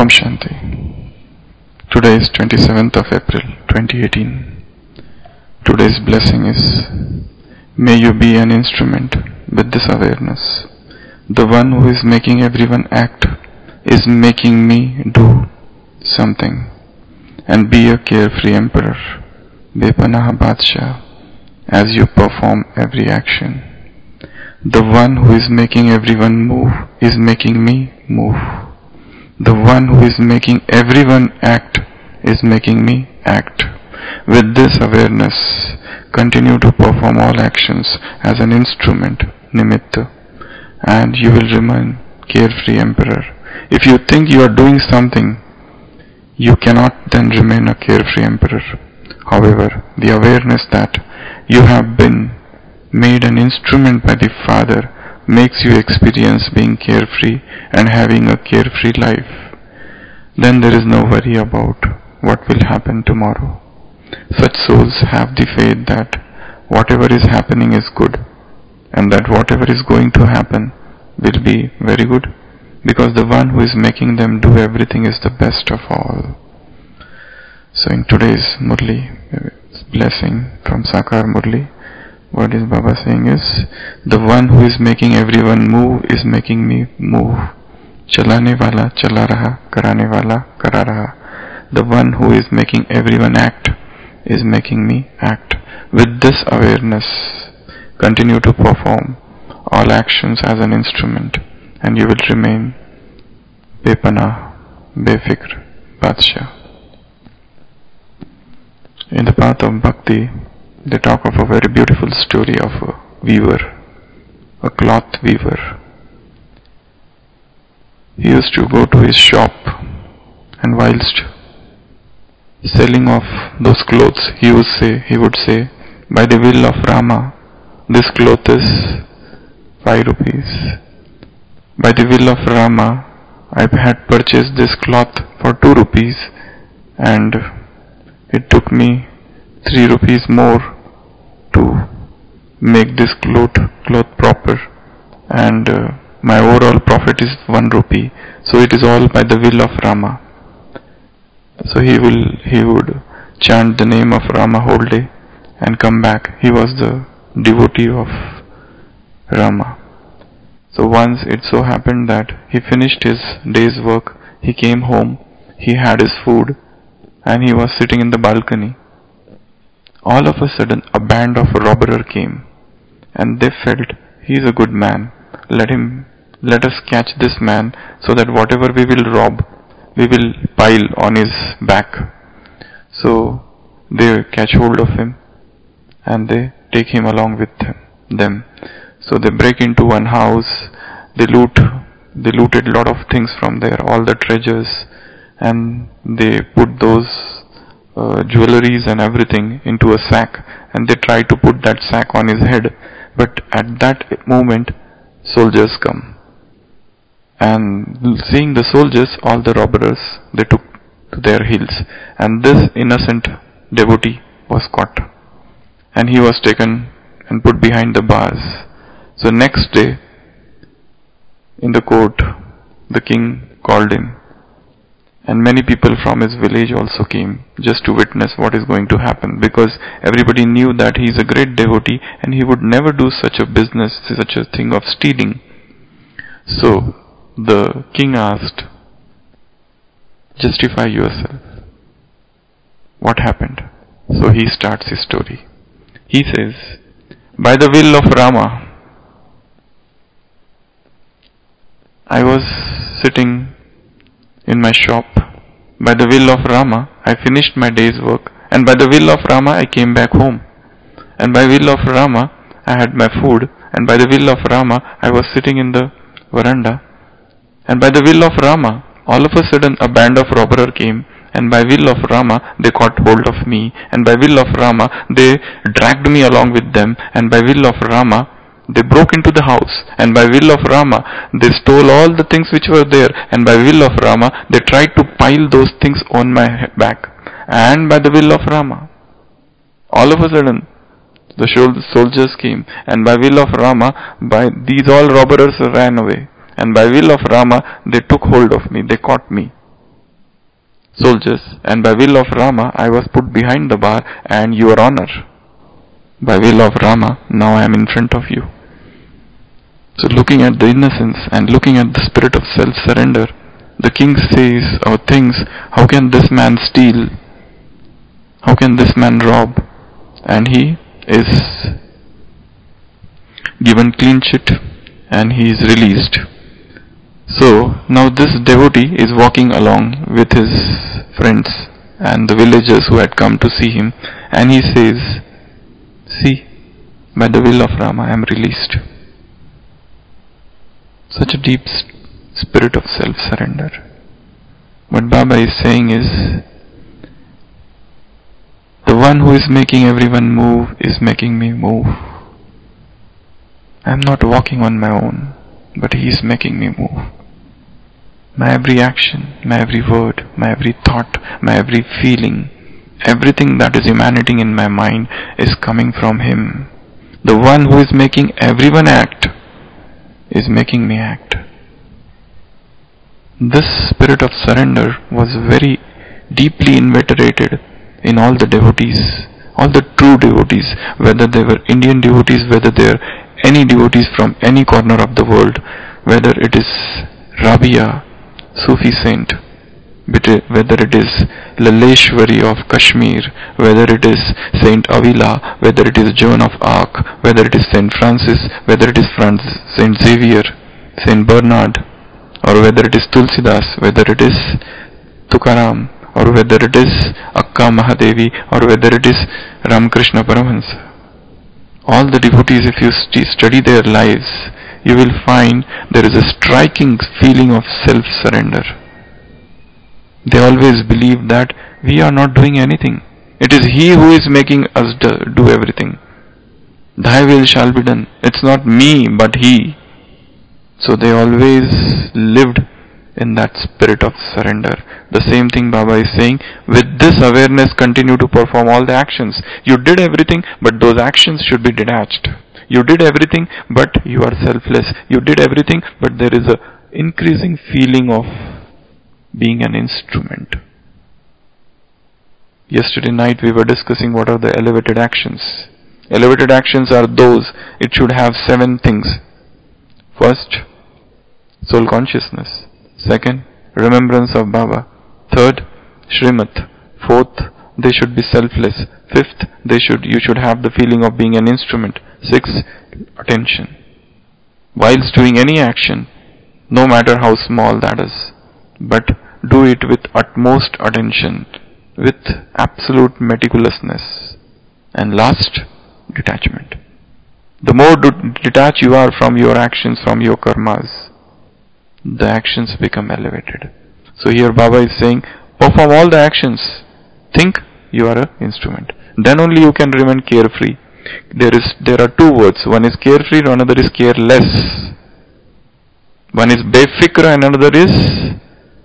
Om Shanti. Today is 27th of April 2018. Today's blessing is, may you be an instrument with this awareness. The one who is making everyone act is making me do something, and be a carefree emperor, Bepanah Badshah, as you perform every action. The one who is making everyone move is making me move. The one who is making everyone act is making me act. With this awareness, continue to perform all actions as an instrument, nimitta, and you will remain carefree emperor. If you think you are doing something, you cannot then remain a carefree emperor. However, the awareness that you have been made an instrument by the Father makes you experience being carefree and having a carefree life. Then there is no worry about what will happen tomorrow. Such souls have the faith that whatever is happening is good, and that whatever is going to happen will be very good, because the one who is making them do everything is the best of all. So in today's Murli, blessing from Sakar Murli, what is Baba saying is, the one who is making everyone move is making me move. Chalane wala chala raha, karane wala kara raha. The one who is making everyone act is making me act. With this awareness, continue to perform all actions as an instrument, and you will remain Bepanah, Befikr, Badshah. In the path of Bhakti, they talk of a very beautiful story of a weaver, a cloth weaver. He used to go to his shop, and whilst selling off those clothes, he would say, by the will of Rama, this cloth is 5 rupees. By the will of Rama, I had purchased this cloth for 2 rupees, and it took me 3 rupees more to make this cloth proper, and my overall profit is 1 rupee. So it is all by the will of Rama. So he would chant the name of Rama whole day and come back. He was the devotee of Rama. So once it so happened that he finished his day's work, he came home, he had his food, and he was sitting in the balcony. All of a sudden, a band of robbers came, and they felt, he is a good man. Let us catch this man, so that whatever we will rob, we will pile on his back. So they catch hold of him, and they take him along with them. So they break into one house, they looted a lot of things from there, all the treasures, and they put those jewelries and everything into a sack, and they try to put that sack on his head. But at that moment, soldiers come, and seeing the soldiers, all the robbers, they took to their heels, and this innocent devotee was caught, and he was taken and put behind the bars. So next day, in the court, the king called him, and many people from his village also came just to witness what is going to happen, because everybody knew that he is a great devotee and he would never do such a business, such a thing of stealing. So the king asked, justify yourself. What happened? So he starts his story. He says, by the will of Rama, I was sitting in my shop. By the will of Rama, I finished my day's work, and by the will of Rama, I came back home. And by will of Rama, I had my food, and by the will of Rama, I was sitting in the veranda. And by the will of Rama, all of a sudden a band of robbers came, and by will of Rama, they caught hold of me, and by will of Rama, they dragged me along with them, and by will of Rama, they broke into the house, and by will of Rama, they stole all the things which were there, and by will of Rama, they tried to pile those things on my back. And by the will of Rama, all of a sudden, the soldiers came, and by will of Rama, all robbers ran away, and by will of Rama, they took hold of me, they caught me. soldiers, and by will of Rama I was put behind the bar, and your honor, by will of Rama, now I am in front of you. So looking at the innocence and looking at the spirit of self-surrender, the king says or thinks, how can this man steal? How can this man rob? And he is given clean sheet and he is released. So now this devotee is walking along with his friends and the villagers who had come to see him, and he says, see, by the will of Rama I am released. Such a deep spirit of self-surrender. What Baba is saying is, the one who is making everyone move is making me move. I am not walking on my own, but he is making me move. My every action, my every word, my every thought, my every feeling, everything that is emanating in my mind is coming from him. The one who is making everyone act is making me act. This spirit of surrender was very deeply inveterate in all the devotees, all the true devotees, whether they were Indian devotees, whether they are any devotees from any corner of the world, whether it is Rabia, Sufi saint, whether it is Laleshwari of Kashmir, whether it is Saint Avila, whether it is Joan of Arc, whether it is Saint Francis, whether it is Saint Xavier, Saint Bernard, or whether it is Tulsidas, whether it is Tukaram, or whether it is Akka Mahadevi, or whether it is Ramakrishna Paramahansa. All the devotees, if you study their lives, you will find there is a striking feeling of self-surrender. They always believe that we are not doing anything. It is He who is making us do everything. Thy will shall be done. It's not me, but He. So they always lived in that spirit of surrender. The same thing Baba is saying, with this awareness continue to perform all the actions. You did everything, but those actions should be detached. You did everything, but you are selfless. You did everything, but there is a increasing feeling of being an instrument. Yesterday night we were discussing what are the elevated actions. Elevated actions are those, it should have 7 things. First, soul consciousness. Second, remembrance of Baba. Third, Srimad. Fourth, they should be selfless. Fifth, you should have the feeling of being an instrument. Sixth, attention. Whilst doing any action, no matter how small that is, but do it with utmost attention, with absolute meticulousness. And last, detachment. The more detached you are from your actions, from your karmas, the actions become elevated. So here Baba is saying, perform all the actions. Think you are an instrument. Then only you can remain carefree. There are 2 words. One is carefree, another is careless. One is befikra and another is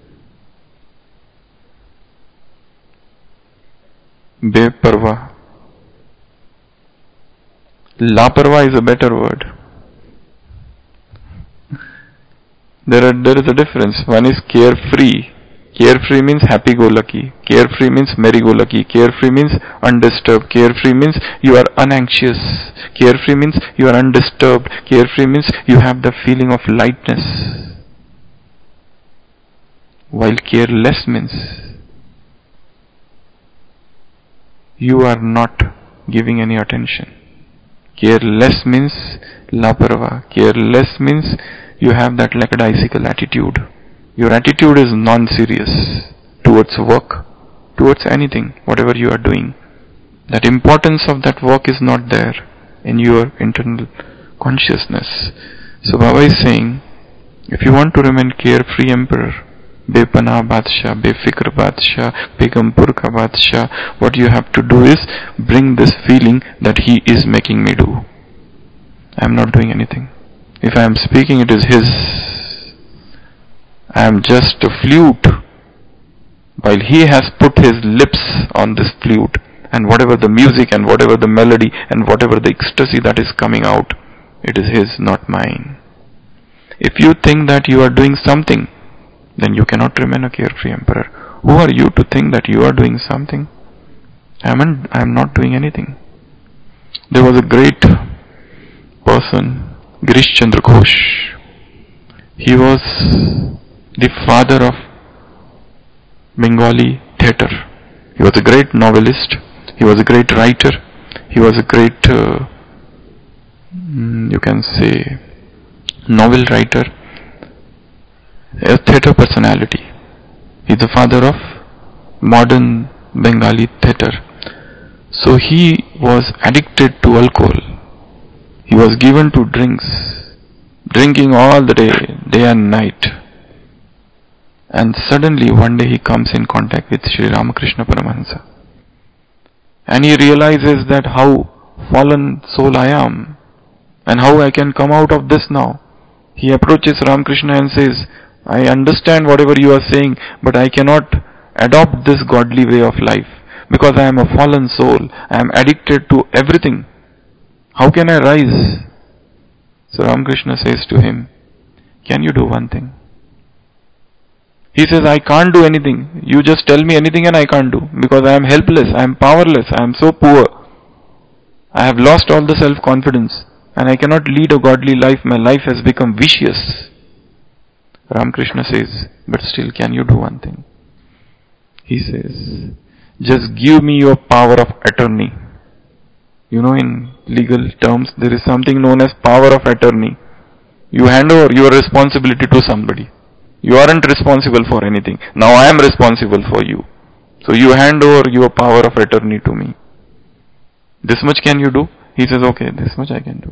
beparwa. Laparwa is a better word. There is a difference. One is carefree. Carefree means happy-go-lucky. Carefree means merry-go-lucky. Carefree means undisturbed. Carefree means you are unanxious. Carefree means you are undisturbed. Carefree means you have the feeling of lightness. While careless means you are not giving any attention. Careless means laparwa. Careless means you have that lackadaisical attitude. Your attitude is non-serious towards work, towards anything, whatever you are doing. That importance of that work is not there in your internal consciousness. So Baba is saying, if you want to remain carefree emperor, Bepana Badshah, Befikr Badshah, Begampur Ka Badshah, what you have to do is bring this feeling that He is making me do. I am not doing anything. If I am speaking, it is His. I am just a flute, while He has put His lips on this flute, and whatever the music and whatever the melody and whatever the ecstasy that is coming out, it is His, not mine. If you think that you are doing something, then you cannot remain a carefree emperor. Who are you to think that you are doing something? I am not doing anything. There was a great person, Girish Chandra Ghosh. He was the father of Bengali theatre. He was a great novelist. He was a great writer. He was a great, you can say, novel writer, a theatre personality. He is the father of modern Bengali theatre. So he was addicted to alcohol. He was given to drinks, drinking all the day and night. And suddenly one day he comes in contact with Sri Ramakrishna Paramahansa. And he realizes that how fallen soul I am and how I can come out of this now. He approaches Ramakrishna and says, I understand whatever you are saying, but I cannot adopt this godly way of life because I am a fallen soul. I am addicted to everything. How can I rise? So Ramakrishna says to him, can you do one thing? He says, I can't do anything. You just tell me anything and I can't do because I am helpless, I am powerless, I am so poor. I have lost all the self-confidence and I cannot lead a godly life. My life has become vicious. Ramakrishna says, but still, can you do one thing? He says, just give me your power of attorney. You know, in legal terms, there is something known as power of attorney. You hand over your responsibility to somebody. You aren't responsible for anything. Now I am responsible for you. So you hand over your power of attorney to me. This much can you do? He says, okay, this much I can do.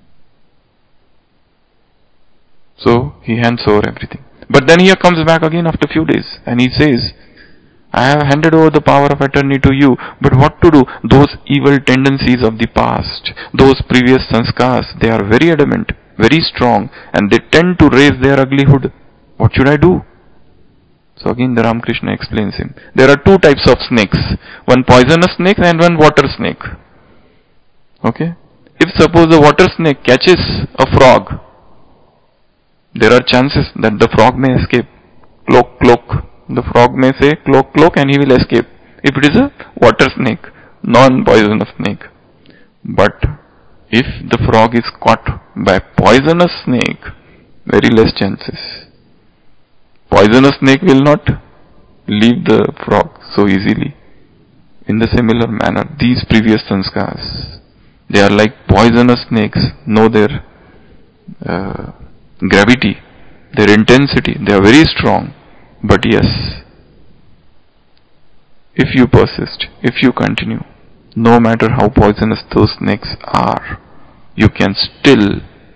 So he hands over everything. But then he comes back again after a few days and he says, I have handed over the power of attorney to you, but what to do? Those evil tendencies of the past, those previous sanskars, they are very adamant, very strong, and they tend to raise their ugly hood. What should I do? So again the Ramakrishna explains him. There are two types of snakes. One poisonous snake and one water snake. Okay? If suppose a water snake catches a frog, there are chances that the frog may escape. Cloak, cloak. The frog may say cloak, cloak and he will escape. If it is a water snake, non-poisonous snake. But if the frog is caught by poisonous snake, very less chances. Poisonous snake will not leave the frog so easily. In the similar manner, these previous sanskars, they are like poisonous snakes, know their gravity, their intensity, they are very strong. But yes, if you persist, if you continue, no matter how poisonous those snakes are, you can still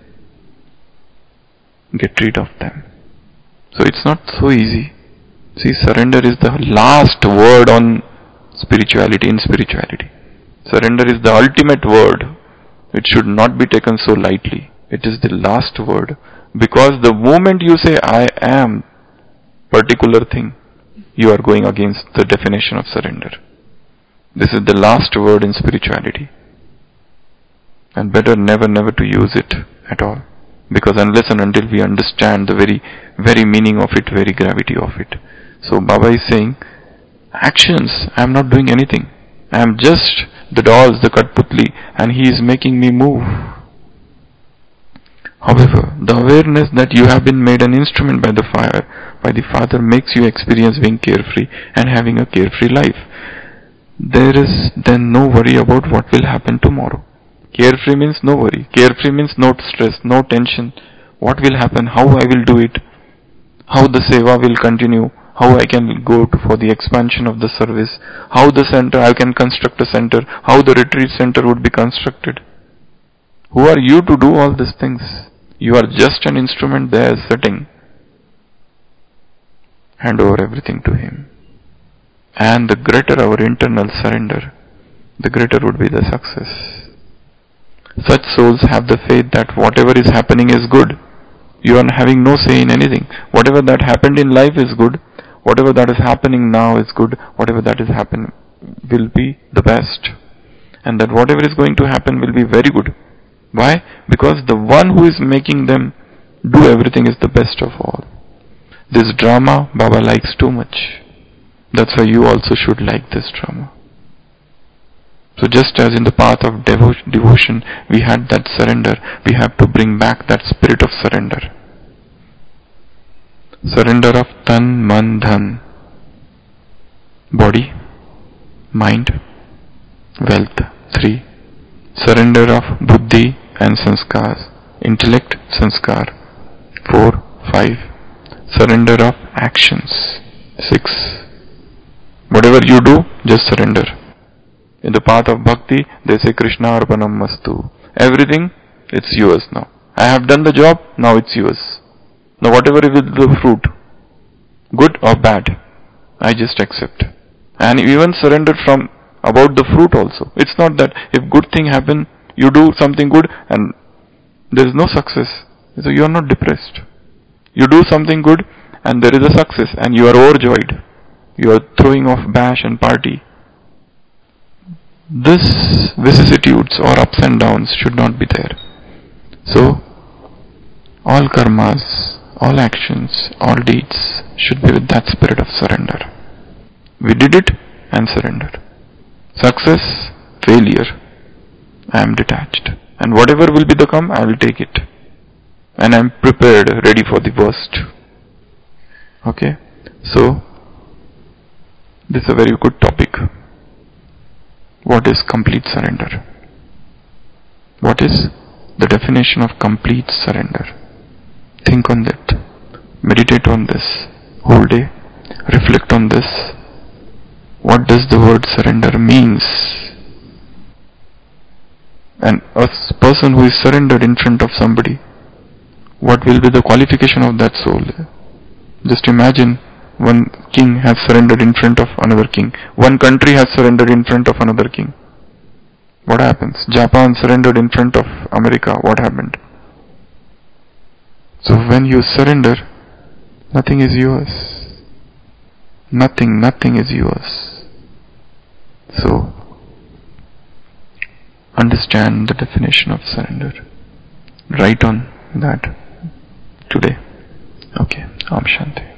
get rid of them. So it's not so easy. See, surrender is the last word on spirituality in spirituality. Surrender is the ultimate word. It should not be taken so lightly. It is the last word. Because the moment you say, I am particular thing, you are going against the definition of surrender. This is the last word in spirituality. And better never to use it at all. Because unless and until we understand the very meaning of it, very gravity of it. So Baba is saying, actions, I am not doing anything. I am just the dolls, the Katputli, and he is making me move. However, the awareness that you have been made an instrument by the Father makes you experience being carefree and having a carefree life. There is then no worry about what will happen tomorrow. Carefree means no worry. Carefree means no stress, no tension. What will happen, how I will do it, how the seva will continue, how I can go for the expansion of the service, how the center, I can construct a center, how the retreat center would be constructed. Who are you to do all these things? You are just an instrument there sitting. Hand over everything to Him. And the greater our internal surrender, the greater would be the success. Such souls have the faith that whatever is happening is good. You are having no say in anything. Whatever that happened in life is good. Whatever that is happening now is good. Whatever that is happening will be the best. And that whatever is going to happen will be very good. Why? Because the one who is making them do everything is the best of all. This drama Baba likes too much. That's why you also should like this drama. So just as in the path of devotion we had that surrender, we have to bring back that spirit of surrender. Surrender of tan, man, dhan. Body, mind, wealth. 3. Surrender of buddhi and sanskars. Intellect, sanskar. 4, 5. Surrender of actions. 6. Whatever you do, just surrender. In the path of bhakti, they say Krishna Arpanam Mastu. Everything, it's yours now. I have done the job, now it's yours. Now whatever is the fruit, good or bad, I just accept. And even surrender from about the fruit also. It's not that if good thing happen, you do something good and there is no success. So you are not depressed. You do something good and there is a success and you are overjoyed. You are throwing off bash and party. This vicissitudes or ups and downs should not be there. So, all karmas, all actions, all deeds should be with that spirit of surrender. We did it and surrendered. Success, failure, I am detached. And whatever will be the come, I will take it. And I am prepared, ready for the worst. Okay? So, this is a very good topic. What is complete surrender? What is the definition of complete surrender? Think on that. Meditate on this whole day. Reflect on this. What does the word surrender means? And a person who is surrendered in front of somebody, what will be the qualification of that soul? Just imagine one king has surrendered in front of another king. One country has surrendered in front of another king. What happens? Japan surrendered in front of America. What happened? So when you surrender, nothing is yours. Nothing is yours. So, understand the definition of surrender. Write on that today. Okay. Om Shanti.